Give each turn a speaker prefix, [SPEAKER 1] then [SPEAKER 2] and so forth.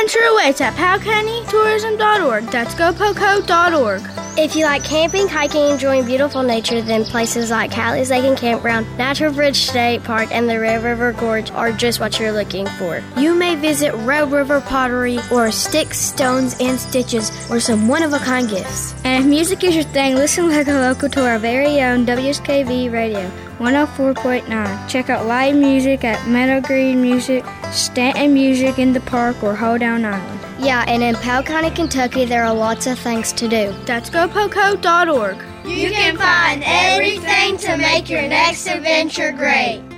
[SPEAKER 1] adventure awaits at powellcountytourism.org. That's gopoco.org.
[SPEAKER 2] If you like camping, hiking, and enjoying beautiful nature, then places like Hallie's Lake and Campground, Natural Bridge State Park, and the Red River Gorge are just what you're looking for.
[SPEAKER 3] You may visit Red River Pottery or Sticks, Stones, and Stitches or some one-of-a-kind gifts.
[SPEAKER 1] And if music is your thing, listen like a local to our very own WSKV Radio 104.9. Check out live music at Meadow Green Music, Stanton Music in the Park, or Hoedown Island.
[SPEAKER 2] Yeah, and in Powell County, Kentucky, there are lots of things to do.
[SPEAKER 1] That's gopoco.org.
[SPEAKER 4] You can find everything to make your next adventure great.